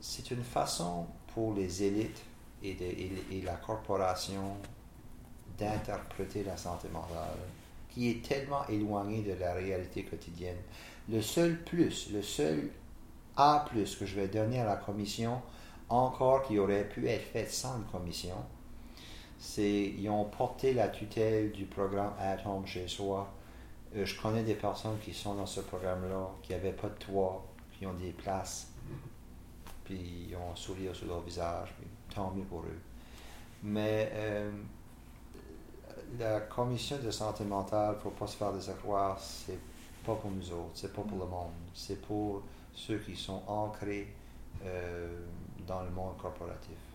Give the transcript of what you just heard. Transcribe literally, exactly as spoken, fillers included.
c'est une façon pour les élites et, de, et, et la corporation d'interpréter la santé mentale qui est tellement éloignée de la réalité quotidienne. Le seul plus, le seul A plus que je vais donner à la commission, encore qui aurait pu être fait sans une commission, c'est qu'ils ont porté la tutelle du programme At Home chez soi. Euh, je connais des personnes qui sont dans ce programme-là, qui n'avaient pas de toit, qui ont des places, puis ils ont un sourire sur leur visage, puis tant mieux pour eux. Mais euh, la commission de santé mentale, il ne faut pas se faire des accroire, c'est pas pour nous autres, c'est pas pour le monde, c'est pour ceux qui sont ancrés euh, dans le monde corporatif.